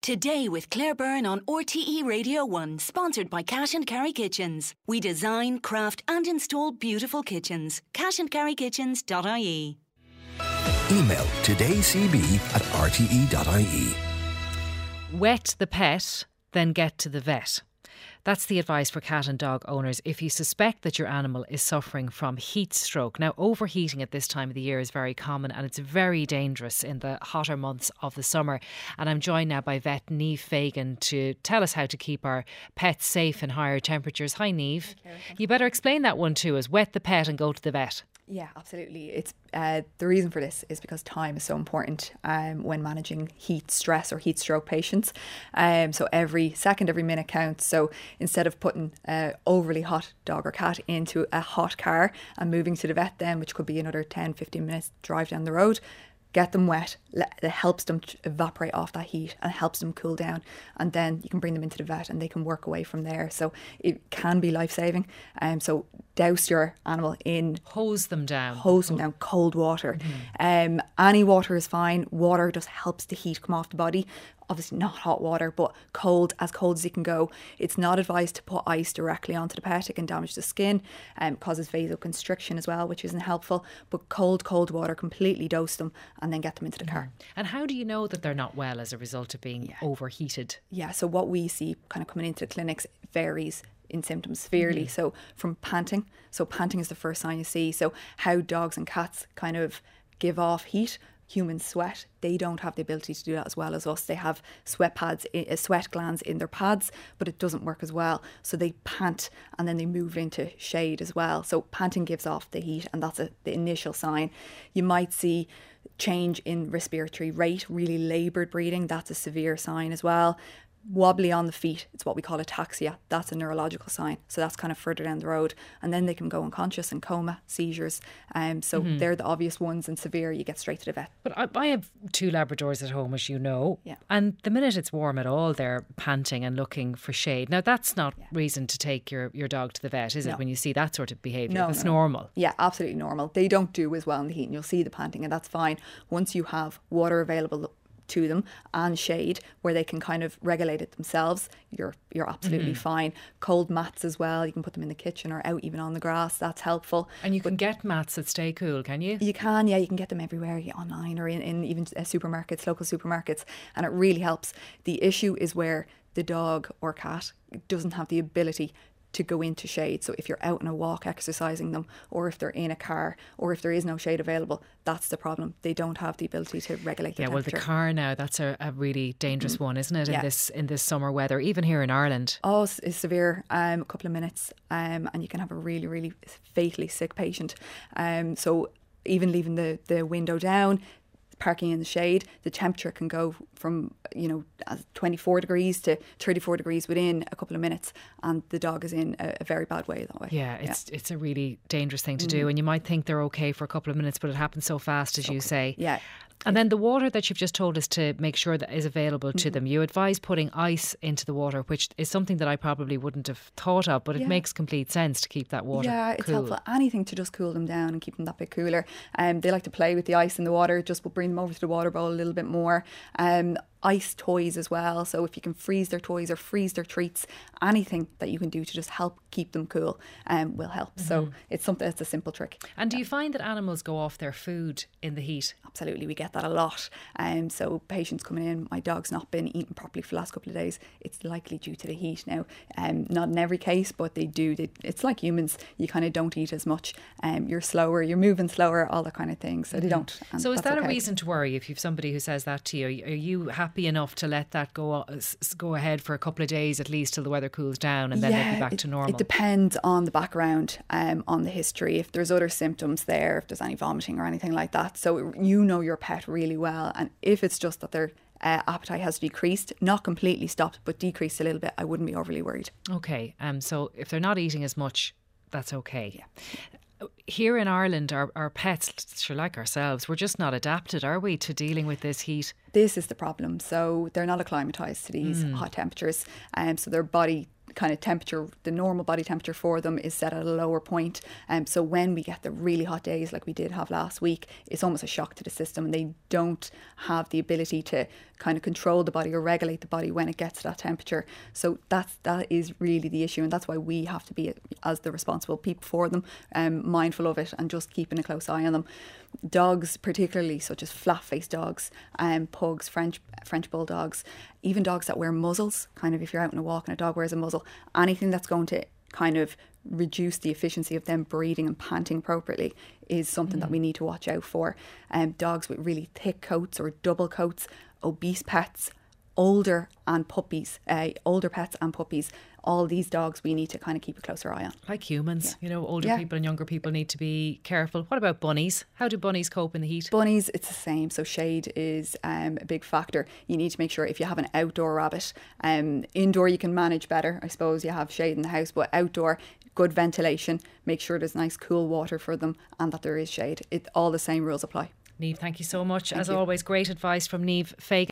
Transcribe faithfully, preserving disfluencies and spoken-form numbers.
Today with Claire Byrne on R T E Radio one, sponsored by Cash and Carry Kitchens. We design, craft and install beautiful kitchens. cash and carry kitchens dot I E. Email todaycb at r t e dot i e. Wet the pet, then get to the vet. That's the advice for cat and dog owners if you suspect that your animal is suffering from heat stroke. Now, overheating at this time of the year is very common and it's very dangerous in the hotter months of the summer. And I'm joined now by vet Niamh Fagan to tell us how to keep our pets safe in higher temperatures. Hi, Niamh. You better explain that one to us. Wet the pet and go to the vet. Yeah, absolutely. It's uh, the reason for this is because time is so important um, when managing heat stress or heat stroke patients. Um, so every second, every minute counts. So instead of putting an overly hot dog or cat into a hot car and moving to the vet then, which could be another ten, fifteen minutes drive down the road, get them wet. It helps them to evaporate off that heat and helps them cool down. And then you can bring them into the vet and they can work away from there. So it can be life-saving. Um, so douse your animal in... Hose them down. Hose them down, cold water. Mm-hmm. Um, any water is fine. Water just helps the heat come off the body. Obviously not hot water, but cold, as cold as you can go. It's not advised to put ice directly onto the pet. It can damage the skin and um, causes vasoconstriction as well, which isn't helpful. But cold, cold water, completely dose them and then get them into the car. And how do you know that they're not well as a result of being yeah. overheated? Yeah, so what we see kind of coming into the clinics varies in symptoms severely. Mm-hmm. So from panting, so panting is the first sign you see. So how dogs and cats kind of give off heat. Humans sweat. They don't have the ability to do that as well as us. They have sweat pads, sweat glands in their pads, but it doesn't work as well. So they pant and then they move into shade as well. So panting gives off the heat, and that's a, the initial sign. You might see change in respiratory rate, really laboured breathing. That's a severe sign as well. Wobbly on the feet, it's what we call ataxia. That's a neurological sign. So that's kind of further down the road. And then they can go unconscious and coma, seizures. Um, so mm-hmm. they're the obvious ones, and severe, you get straight to the vet. But I, I have two Labradors at home, as you know. Yeah. And the minute it's warm at all, they're panting and looking for shade. Now, that's not yeah. reason to take your, your dog to the vet, is no. it, when you see that sort of behaviour? No, That's no, normal. No. Yeah, absolutely normal. They don't do as well in the heat, and you'll see the panting, and that's fine. Once you have water available to them and shade where they can kind of regulate it themselves, you're you're absolutely mm-hmm. fine. Cold mats as well, you can put them in the kitchen or out even on the grass, that's helpful. And you can but get mats that stay cool, can you? You can, yeah, you can get them everywhere, online or in, in even supermarkets, local supermarkets, and it really helps. The issue is where the dog or cat doesn't have the ability to go into shade. So if you're out on a walk exercising them, or if they're in a car, or if there is no shade available, that's the problem. They don't have the ability to regulate the yeah, temperature. Well, the car now, that's a, a really dangerous mm-hmm. one, isn't it? In yeah. this in this summer weather, even here in Ireland. Oh, it's, it's severe. Um, a couple of minutes, um, and you can have a really, really fatally sick patient. Um, so even leaving the the window down, parking in the shade, the temperature can go from, you know, twenty-four degrees to thirty-four degrees within a couple of minutes, and the dog is in a, a very bad way that way. Yeah, it's yeah. it's a really dangerous thing to mm. do, and you might think they're okay for a couple of minutes, but it happens so fast, as so you say. Yeah. And then the water that you've just told us to make sure that is available to mm-hmm. them. You advise putting ice into the water, which is something that I probably wouldn't have thought of, but it yeah. makes complete sense to keep that water Yeah, it's cool. helpful. Anything to just cool them down and keep them that bit cooler. Um, they like to play with the ice in the water, just we'll bring them over to the water bowl a little bit more. Um, ice toys as well, so if you can freeze their toys or freeze their treats, anything that you can do to just help keep them cool um, will help. Mm-hmm. So it's something, it's a simple trick. And do you find that animals go off their food in the heat? Absolutely, we get that a lot. Um, so patients coming in, my dog's not been eating properly for the last couple of days, it's likely due to the heat now. Um, not in every case, but they do. They, it's like humans, you kind of don't eat as much. Um, you're slower, you're moving slower, all that kind of thing. So mm-hmm. they don't. So is that okay. a reason to worry if you've somebody who says that to you? Are you happy enough to let that go go ahead for a couple of days at least till the weather cools down, and then yeah, they'll be back it, to normal? It depends on the background, um, on the history, if there's other symptoms there, if there's any vomiting or anything like that. So you know your pet really well, and if it's just that their uh, appetite has decreased, not completely stopped, but decreased a little bit, I wouldn't be overly worried. Okay, um, so if they're not eating as much, that's okay. Yeah. Here in Ireland, our, our pets, sure, like ourselves, we're just not adapted, are we, to dealing with this heat? This is the problem. So they're not acclimatised to these mm. hot temperatures, and um, so their body kind of temperature, the normal body temperature for them is set at a lower point. Um, so when we get the really hot days like we did have last week, it's almost a shock to the system, and they don't have the ability to kind of control the body or regulate the body when it gets to that temperature. So that's that is really the issue, and that's why we have to be, as the responsible people for them, um, mindful of it and just keeping a close eye on them. Dogs particularly, such as flat-faced dogs, um, pugs, French French bulldogs, even dogs that wear muzzles, kind of if you're out on a walk and a dog wears a muzzle, anything that's going to kind of reduce the efficiency of them breathing and panting appropriately is something mm. that we need to watch out for. Um, dogs with really thick coats or double coats, obese pets, older and puppies, uh, older pets and puppies, all these dogs we need to kind of keep a closer eye on. Like humans, yeah. you know, older yeah. people and younger people need to be careful. What about bunnies? How do bunnies cope in the heat? Bunnies, it's the same. So shade is um, a big factor. You need to make sure if you have an outdoor rabbit, um, indoor you can manage better. I suppose you have shade in the house, but outdoor, good ventilation, make sure there's nice cool water for them and that there is shade. It, all the same rules apply. Niamh, thank you so much. Thank As you. always, great advice from Niamh Fagan.